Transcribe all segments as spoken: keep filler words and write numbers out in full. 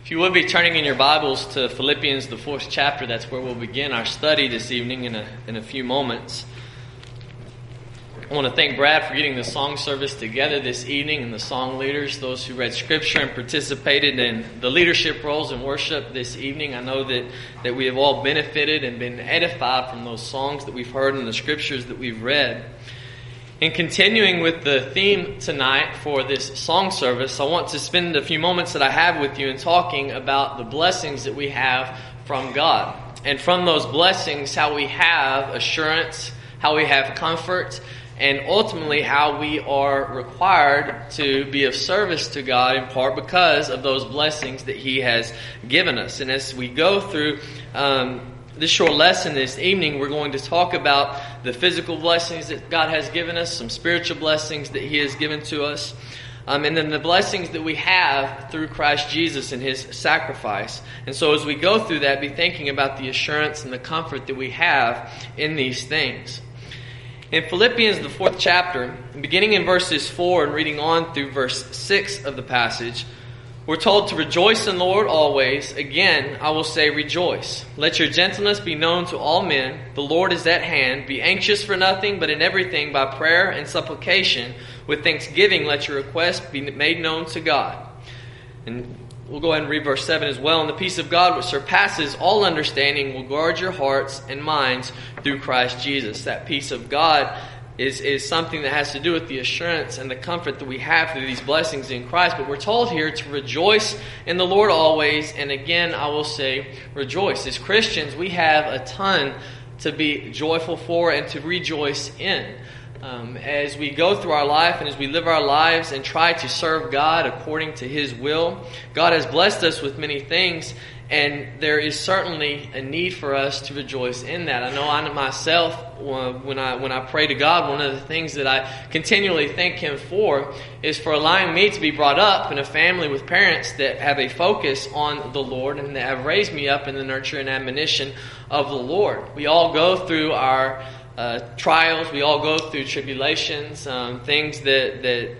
If you would be turning in your Bibles to Philippians, the fourth chapter, that's where we'll begin our study this evening in a, in a few moments. I want to thank Brad for getting the song service together this evening and the song leaders, those who read Scripture and participated in the leadership roles in worship this evening. I know that, that we have all benefited and been edified from those songs that we've heard and the Scriptures that we've read. In continuing with the theme tonight for this song service, I want to spend a few moments that I have with you in talking about the blessings that we have from God. And from those blessings, how we have assurance, how we have comfort, and ultimately how we are required to be of service to God in part because of those blessings that He has given us. And as we go through um, this short lesson this evening, we're going to talk about the physical blessings that God has given us, some spiritual blessings that He has given to us, um, and then the blessings that we have through Christ Jesus and His sacrifice. And so as we go through that, be thinking about the assurance and the comfort that we have in these things. In Philippians, the fourth chapter, beginning in verses four and reading on through verse six of the passage, we're told to rejoice in the Lord always. Again, I will say rejoice. Let your gentleness be known to all men. The Lord is at hand. Be anxious for nothing, but in everything by prayer and supplication with thanksgiving let your requests be made known to God. And we'll go ahead and read verse seven as well. And the peace of God which surpasses all understanding will guard your hearts and minds through Christ Jesus. That peace of God is, is something that has to do with the assurance and the comfort that we have through these blessings in Christ. But we're told here to rejoice in the Lord always. And again, I will say rejoice. As Christians, we have a ton to be joyful for and to rejoice in. Um, as we go through our life and as we live our lives and try to serve God according to His will, God has blessed us with many things, and there is certainly a need for us to rejoice in that. I know I myself, when I when I pray to God, one of the things that I continually thank Him for is for allowing me to be brought up in a family with parents that have a focus on the Lord and that have raised me up in the nurture and admonition of the Lord. We all go through our Uh, trials, we all go through tribulations, um, things that that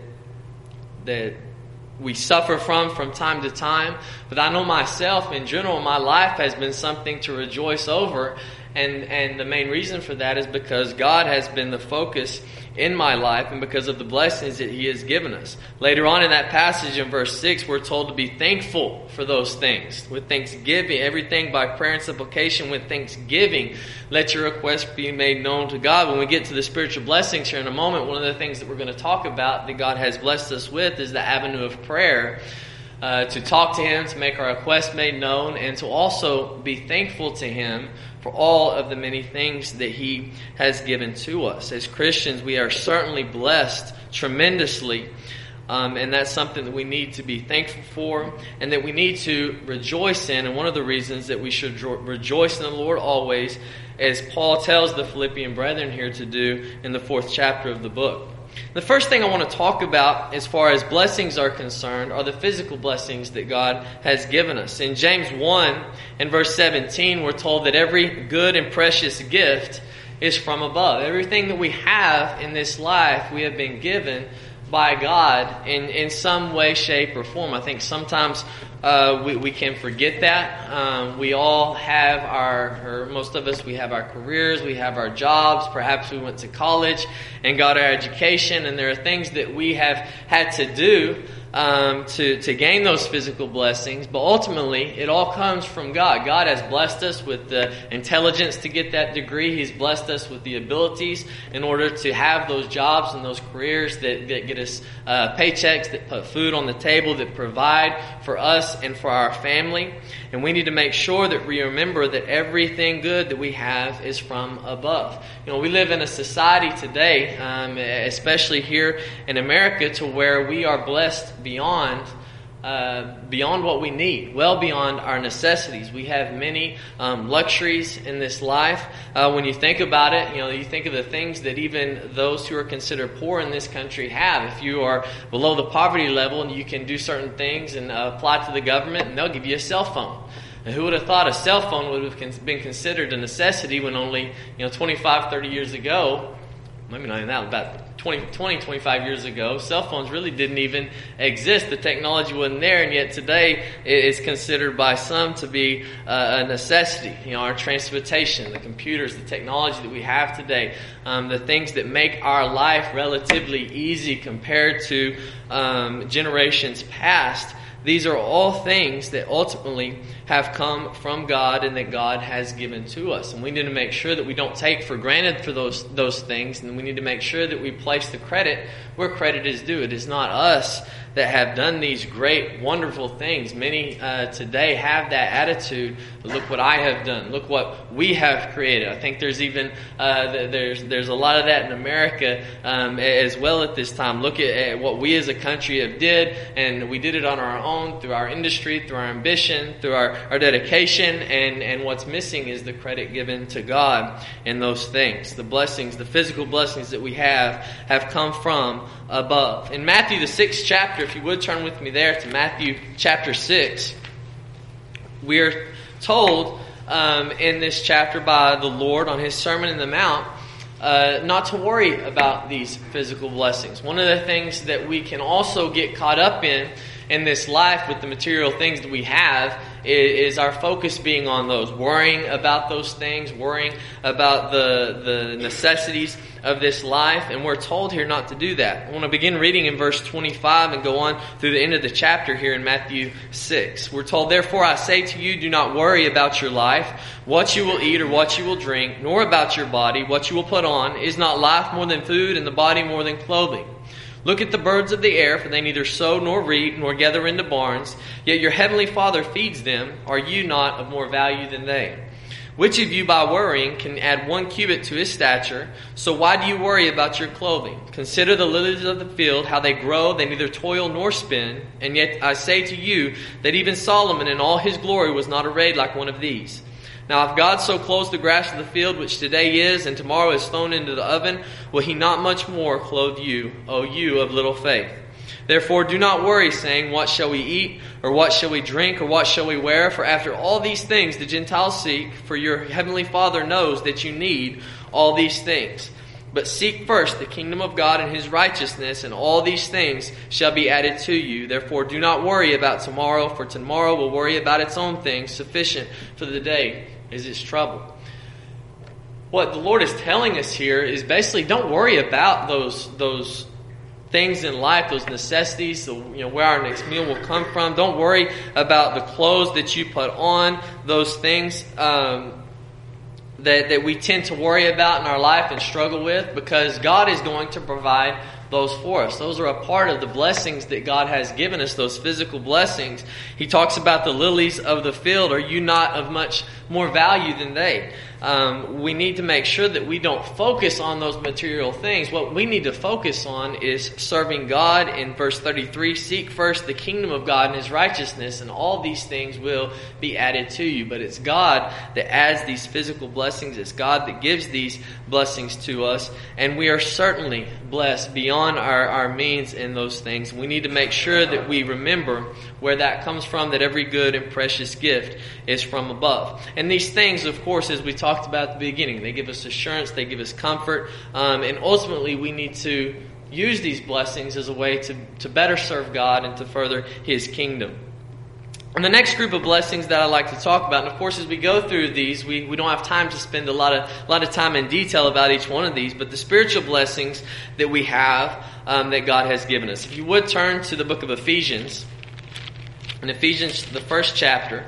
that we suffer from from time to time. But I know myself, in general, my life has been something to rejoice over, and and the main reason for that is because God has been the focus in my life and because of the blessings that He has given us. Later on in that passage in verse six, we're told to be thankful for those things. With thanksgiving, everything by prayer and supplication with thanksgiving, let your requests be made known to God. When we get to the spiritual blessings here in a moment, one of the things that we're going to talk about that God has blessed us with is the avenue of prayer. Uh, to talk to Him, to make our requests made known, and to also be thankful to Him for all of the many things that He has given to us. As Christians, we are certainly blessed tremendously, um, and that's something that we need to be thankful for, and that we need to rejoice in. And one of the reasons that we should rejoice in the Lord always, as Paul tells the Philippian brethren here to do in the fourth chapter of the book. The first thing I want to talk about as far as blessings are concerned are the physical blessings that God has given us. In James one and verse seventeen, we're told that every good and precious gift is from above. Everything that we have in this life, we have been given by God in, in some way, shape, or form. I think sometimes uh, we, we can forget that. Um, we all have our, or most of us, we have our careers, we have our jobs. Perhaps we went to college and got our education, and there are things that we have had to do um, to, to gain those physical blessings. But ultimately, it all comes from God. God has blessed us with the intelligence to get that degree. He's blessed us with the abilities in order to have those jobs and those careers that, that get us uh, paychecks, that put food on the table, that provide for us and for our family. And we need to make sure that we remember that everything good that we have is from above. You know, we live in a society today, um, especially here in America, to where we are blessed beyond uh, beyond what we need, well beyond our necessities. We have many um, luxuries in this life. Uh, when you think about it, you know, you think of the things that even those who are considered poor in this country have. If you are below the poverty level, and you can do certain things and uh, apply to the government, and they'll give you a cell phone. And who would have thought a cell phone would have been considered a necessity when only, you know, twenty-five, thirty years ago, maybe not even that, about twenty, twenty, twenty-five years ago, cell phones really didn't even exist. The technology wasn't there, and yet today it is considered by some to be uh, a necessity. You know, our transportation, the computers, the technology that we have today, um, the things that make our life relatively easy compared to um, generations past. These are all things that ultimately have come from God and that God has given to us. And we need to make sure that we don't take for granted for those those things. And we need to make sure that we place the credit where credit is due. It is not us that have done these great, wonderful things. Many uh, today have that attitude. Look what I have done. Look what we have created. I think there's even uh, there's there's a lot of that in America um, as well at this time. Look at, at what we as a country have did, and we did it on our own through our industry, through our ambition, through our, our dedication, and, and what's missing is the credit given to God in those things. The blessings, the physical blessings that we have, have come from above. In Matthew, the sixth chapter, if you would turn with me there to Matthew chapter six, we are told um, in this chapter by the Lord on His Sermon in the Mount uh, not to worry about these physical blessings. One of the things that we can also get caught up in in this life with the material things that we have is, is our focus being on those, worrying about those things, worrying about the, the necessities of this life, and we're told here not to do that. I want to begin reading in verse twenty-five and go on through the end of the chapter here in Matthew six. We're told, "Therefore I say to you, do not worry about your life, what you will eat or what you will drink, nor about your body, what you will put on. Is not life more than food, and the body more than clothing? Look at the birds of the air, for they neither sow nor reap nor gather into barns, yet your heavenly Father feeds them. Are you not of more value than they? Which of you by worrying can add one cubit to his stature? So why do you worry about your clothing? Consider the lilies of the field, how they grow, they neither toil nor spin. And yet I say to you that even Solomon in all his glory was not arrayed like one of these. Now if God so clothes the grass of the field, which today is and tomorrow is thrown into the oven, will He not much more clothe you, O you of little faith? Therefore do not worry, saying, what shall we eat, or what shall we drink, or what shall we wear? For after all these things the Gentiles seek, for your heavenly Father knows that you need all these things. But seek first the kingdom of God and His righteousness, and all these things shall be added to you. Therefore do not worry about tomorrow, for tomorrow will worry about its own things. Sufficient for the day is its trouble." What the Lord is telling us here is basically don't worry about those those things in life, those necessities, the, you know, where our next meal will come from. Don't worry about the clothes that you put on, those things um, that, that we tend to worry about in our life and struggle with, because God is going to provide those for us. Those are a part of the blessings that God has given us, those physical blessings. He talks about the lilies of the field. Are you not of much more value than they? Um, we need to make sure that we don't focus on those material things. What we need to focus on is serving God. In verse thirty-three, seek first the kingdom of God and His righteousness, and all these things will be added to you. But it's God that adds these physical blessings. It's God that gives these blessings to us. And we are certainly blessed beyond our, our means in those things. We need to make sure that we remember where that comes from, that every good and precious gift is from above. And these things, of course, as we talked about at the beginning, they give us assurance, they give us comfort, um, and ultimately we need to use these blessings as a way to, to better serve God and to further His kingdom. And the next group of blessings that I'd like to talk about, and of course as we go through these, we, we don't have time to spend a lot of a lot of time in detail about each one of these, but the spiritual blessings that we have um, that God has given us. If you would turn to the book of Ephesians, in Ephesians, the first chapter,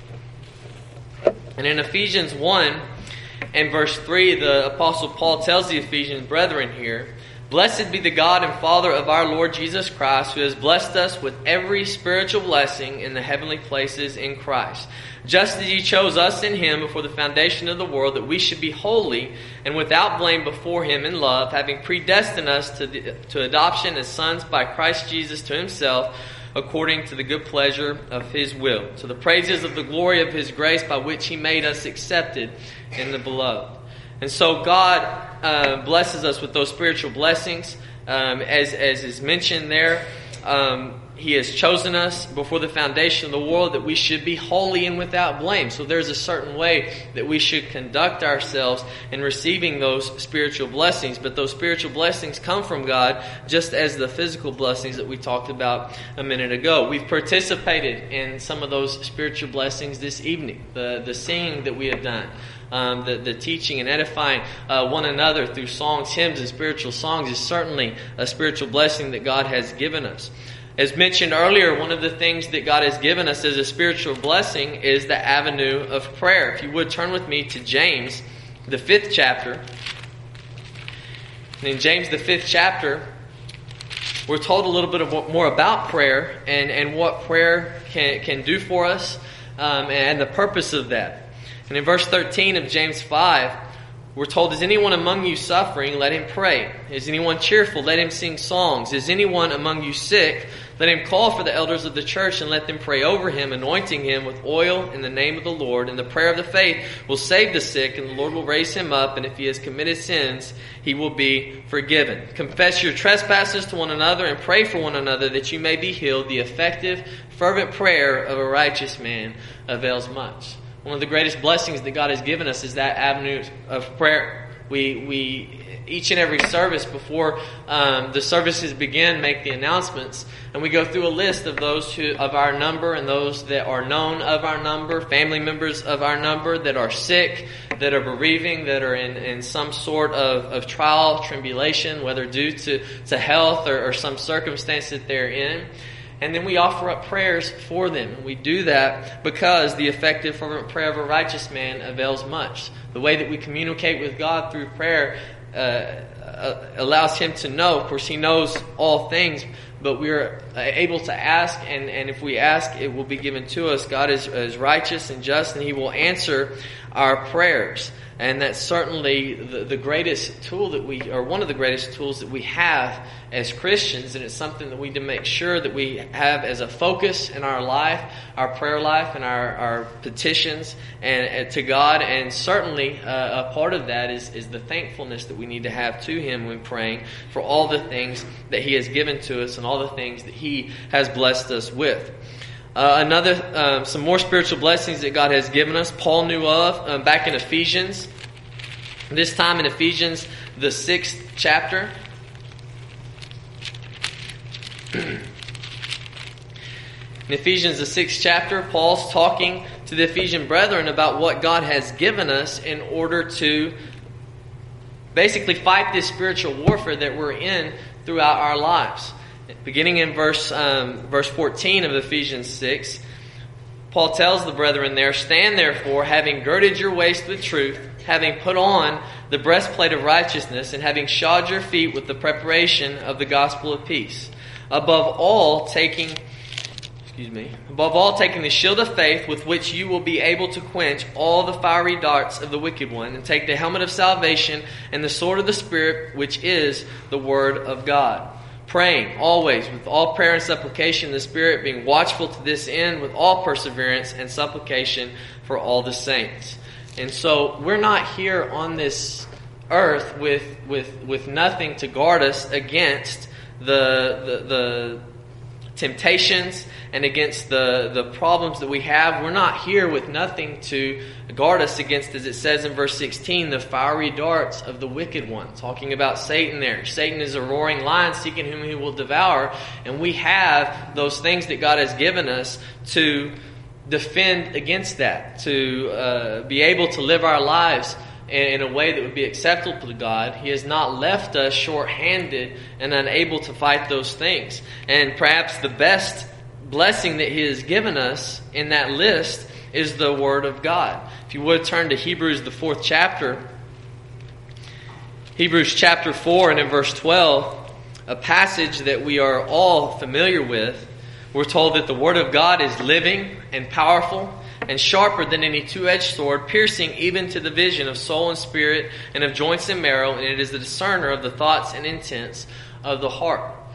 and in Ephesians one and verse three, the Apostle Paul tells the Ephesian brethren here, "Blessed be the God and Father of our Lord Jesus Christ, who has blessed us with every spiritual blessing in the heavenly places in Christ, just as He chose us in Him before the foundation of the world, that we should be holy and without blame before Him in love, having predestined us to, the, to adoption as sons by Christ Jesus to Himself, according to the good pleasure of His will, to the praises of the glory of His grace, by which He made us accepted in the Beloved." And so God uh, blesses us with those spiritual blessings, um, as, as is mentioned there. Um, He has chosen us before the foundation of the world that we should be holy and without blame. So there's a certain way that we should conduct ourselves in receiving those spiritual blessings. But those spiritual blessings come from God, just as the physical blessings that we talked about a minute ago. We've participated in some of those spiritual blessings this evening. The, the singing that we have done. Um, the, the teaching and edifying uh, one another through songs, hymns, and spiritual songs is certainly a spiritual blessing that God has given us. As mentioned earlier, one of the things that God has given us as a spiritual blessing is the avenue of prayer. If you would turn with me to James, the fifth chapter. And in James, the fifth chapter, we're told a little bit of more about prayer and, and what prayer can, can do for us um, and the purpose of that. And in verse thirteen of James five, we're told, is anyone among you suffering? Let him pray. Is anyone cheerful? Let him sing songs. Is anyone among you sick? Let him call for the elders of the church and let them pray over him, anointing him with oil in the name of the Lord. And the prayer of the faith will save the sick, and the Lord will raise him up. And if he has committed sins, he will be forgiven. Confess your trespasses to one another and pray for one another that you may be healed. The effective, fervent prayer of a righteous man avails much. One of the greatest blessings that God has given us is that avenue of prayer. We we each and every service before um, the services begin make the announcements, and we go through a list of those who of our number and those that are known of our number, family members of our number that are sick, that are bereaving, that are in, in some sort of, of trial, tribulation, whether due to, to health or, or some circumstance that they're in. And then we offer up prayers for them. And we do that because the effective fervent prayer of a righteous man avails much. The way that we communicate with God through prayer uh, uh, allows Him to know. Of course, He knows all things, but we're able to ask, and, and if we ask, it will be given to us. God is, is righteous and just, and He will answer our prayers. And that's certainly the, the greatest tool that we, or one of the greatest tools that we have as Christians, and it's something that we need to make sure that we have as a focus in our life, our prayer life, and our, our petitions and, and to God. And certainly uh, a part of that is, is the thankfulness that we need to have to Him when praying for all the things that He has given to us and all the things that He has blessed us with. Uh, another, uh, some more spiritual blessings that God has given us. Paul knew of um, back in Ephesians. This time in Ephesians, the sixth chapter. In Ephesians, the sixth chapter, Paul's talking to the Ephesian brethren about what God has given us in order to basically fight this spiritual warfare that we're in throughout our lives. Beginning in verse um, verse fourteen of Ephesians six, Paul tells the brethren there, "Stand therefore, having girded your waist with truth, having put on the breastplate of righteousness, and having shod your feet with the preparation of the gospel of peace. Above all, taking excuse me, above all, taking the shield of faith, with which you will be able to quench all the fiery darts of the wicked one, and take the helmet of salvation and the sword of the Spirit, which is the word of God. Praying always with all prayer and supplication in the Spirit, being watchful to this end with all perseverance and supplication for all the saints." And so we're not here on this earth with with with nothing to guard us against the the, the temptations and against the, the problems that we have. We're not here with nothing to guard us against, as it says in verse sixteen, the fiery darts of the wicked one. Talking about Satan there. Satan is a roaring lion seeking whom he will devour. And we have those things that God has given us to defend against that. To uh, be able to live our lives in a way that would be acceptable to God. He has not left us short-handed and unable to fight those things. And perhaps the best blessing that He has given us in that list is the Word of God. If you would turn to Hebrews, the fourth chapter. Hebrews chapter four and in verse twelve, a passage that we are all familiar with. We're told that the Word of God is living and powerful and sharper than any two-edged sword, piercing even to the vision of soul and spirit and of joints and marrow, and it is the discerner of the thoughts and intents of the heart.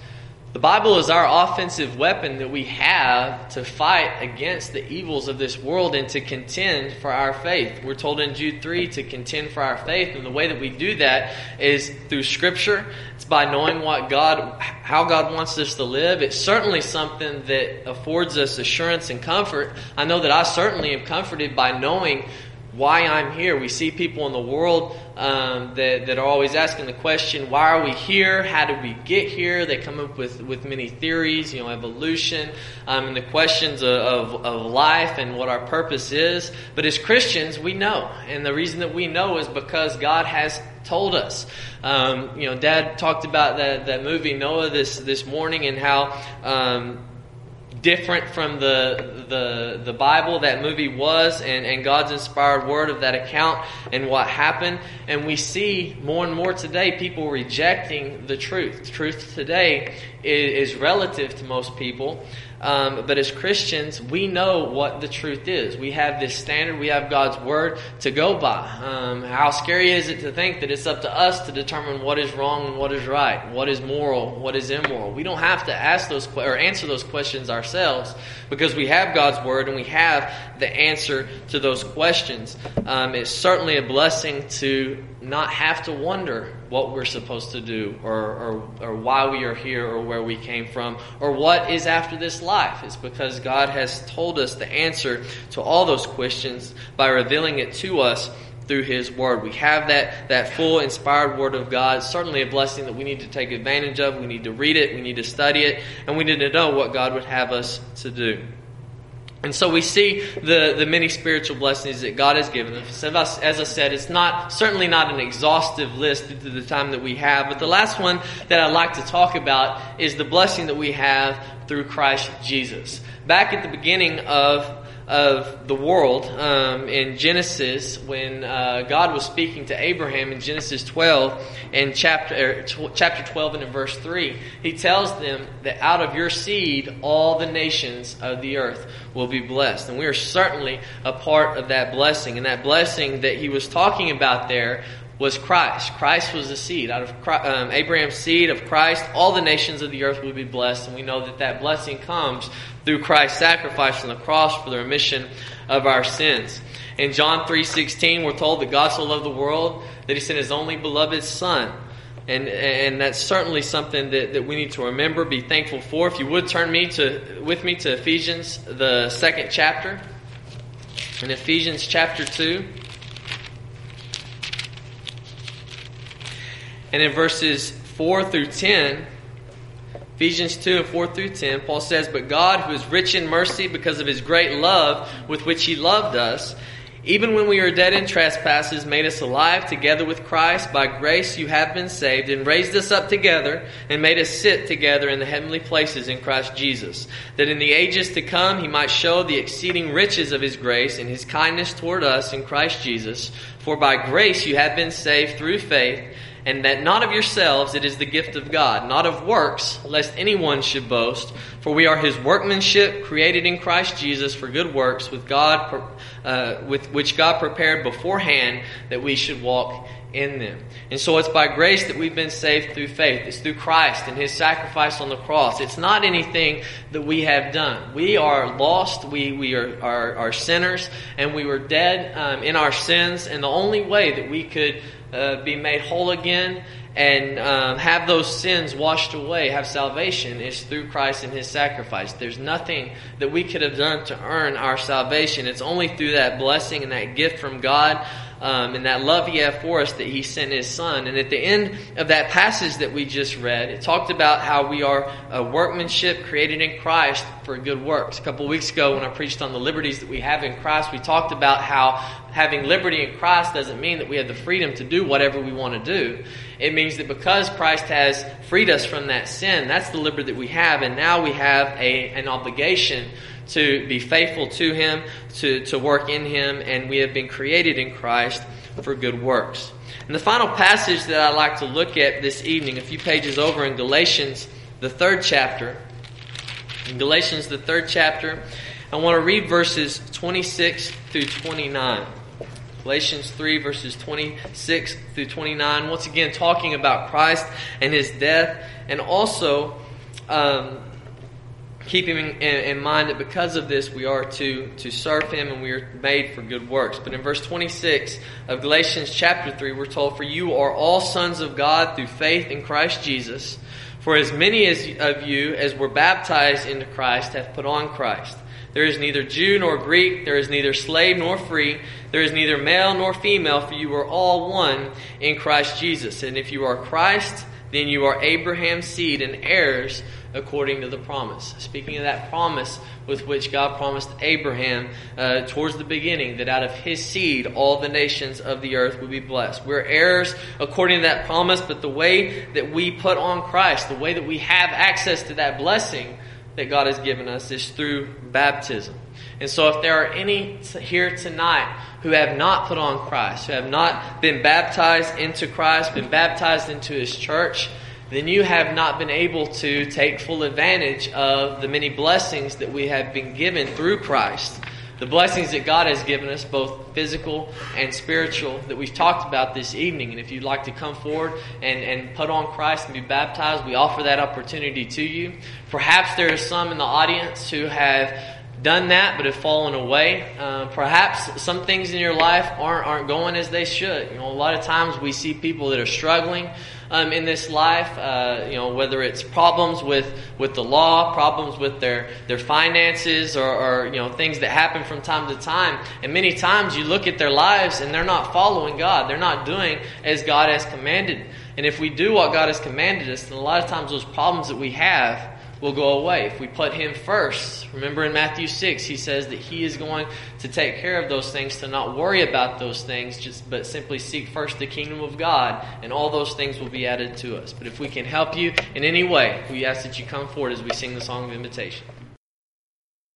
The Bible is our offensive weapon that we have to fight against the evils of this world and to contend for our faith. We're told in Jude three to contend for our faith, and the way that we do that is through Scripture. It's by knowing what God, how God wants us to live. It's certainly something that affords us assurance and comfort. I know that I certainly am comforted by knowing why I'm here. We see people in the world um, that, that are always asking the question, why are we here? How did we get here? They come up with, with many theories, you know, evolution, um, and the questions of, of, of life and what our purpose is. But as Christians, we know. And the reason that we know is because God has told us. Um, you know, Dad talked about that, that movie Noah this, this morning, and how um, different from the the the Bible that movie was, and, and God's inspired word of that account and what happened. And we see more and more today people rejecting the truth. The truth today is, is relative to most people. Um, but as Christians, we know what the truth is. We have this standard. We have God's Word to go by. Um, how scary is it to think that it's up to us to determine what is wrong and what is right, what is moral, what is immoral? We don't have to ask those or answer those questions ourselves, because we have God's Word and we have the answer to those questions. Um, it's certainly a blessing to not have to wonder what we're supposed to do, or, or or why we are here, or where we came from, or what is after this life. It's because God has told us the answer to all those questions by revealing it to us through His Word. We have that, that full inspired Word of God. It's certainly a blessing that we need to take advantage of. We need to read it, we need to study it, and we need to know what God would have us to do. And so we see the, the many spiritual blessings that God has given us. As I said, it's not certainly not an exhaustive list due to the time that we have. But the last one that I'd like to talk about is the blessing that we have through Christ Jesus. Back at the beginning of of the world, um, in Genesis, when uh, God was speaking to Abraham in Genesis twelve, and chapter tw- chapter twelve and in verse three, He tells them that out of your seed all the nations of the earth will be blessed. And we are certainly a part of that blessing. And that blessing that He was talking about there was Christ. Christ was the seed. Out of Christ, um, Abraham's seed of Christ, all the nations of the earth will be blessed. And we know that that blessing comes through Christ's sacrifice on the cross for the remission of our sins. In John three sixteen, we're told that God so loved the world that He sent His only beloved Son. And and that's certainly something that, that we need to remember, be thankful for. If you would turn me to with me to Ephesians, the second chapter. In Ephesians chapter two. And in verses four through ten, Ephesians two and four through ten, Paul says, "But God, who is rich in mercy because of His great love with which He loved us, even when we were dead in trespasses, made us alive together with Christ. By grace you have been saved, and raised us up together, and made us sit together in the heavenly places in Christ Jesus, that in the ages to come He might show the exceeding riches of His grace and His kindness toward us in Christ Jesus. For by grace you have been saved through faith, and that not of yourselves, it is the gift of God, not of works, lest anyone should boast. For we are His workmanship, created in Christ Jesus for good works, with God, uh, with which God prepared beforehand that we should walk in them." And so it's by grace that we've been saved through faith. It's through Christ and His sacrifice on the cross. It's not anything that we have done. We are lost. We we are are, are sinners, and we were dead um, in our sins. And the only way that we could uh, be made whole again and um, have those sins washed away, have salvation, is through Christ and His sacrifice. There's nothing that we could have done to earn our salvation. It's only through that blessing and that gift from God, um, and that love He had for us, that He sent His Son. And at the end of that passage that we just read, it talked about how we are a workmanship created in Christ for good works. A couple of weeks ago when I preached on the liberties that we have in Christ, we talked about how having liberty in Christ doesn't mean that we have the freedom to do whatever we want to do. It means that because Christ has freed us from that sin, that's the liberty that we have, and now we have a an obligation to be faithful to Him, to, to work in Him, and we have been created in Christ for good works. And the final passage that I'd like to look at this evening, a few pages over in Galatians, the third chapter. In Galatians, the third chapter, I want to read verses twenty-six through twenty-nine. Galatians three, verses twenty-six through twenty-nine. Once again, talking about Christ and His death, and also um, keeping in, in mind that because of this we are to, to serve Him and we are made for good works. But in verse twenty-six of Galatians chapter three, we're told, "For you are all sons of God through faith in Christ Jesus. For as many as of you as were baptized into Christ have put on Christ. There is neither Jew nor Greek, there is neither slave nor free, there is neither male nor female, for you are all one in Christ Jesus. And if you are Christ, then you are Abraham's seed and heirs according to the promise." Speaking of that promise with which God promised Abraham uh, towards the beginning, that out of his seed all the nations of the earth would be blessed. We're heirs according to that promise, but the way that we put on Christ, the way that we have access to that blessing that God has given us, is through baptism. And so if there are any here tonight who have not put on Christ, who have not been baptized into Christ, been baptized into His church, then you have not been able to take full advantage of the many blessings that we have been given through Christ. The blessings that God has given us, both physical and spiritual, that we've talked about this evening. And if you'd like to come forward and, and put on Christ and be baptized, we offer that opportunity to you. Perhaps there are some in the audience who have done that but have fallen away. Uh, perhaps some things in your life aren't aren't going as they should. You know, a lot of times we see people that are struggling um, in this life. Uh, you know, whether it's problems with, with the law, problems with their their finances, or, or you know things that happen from time to time. And many times you look at their lives and they're not following God. They're not doing as God has commanded. And if we do what God has commanded us, then a lot of times those problems that we have will go away. If we put Him first. Remember in Matthew six, He says that He is going to take care of those things, to not worry about those things, just but simply seek first the kingdom of God, and all those things will be added to us. But if we can help you in any way, we ask that you come forward as we sing the song of invitation.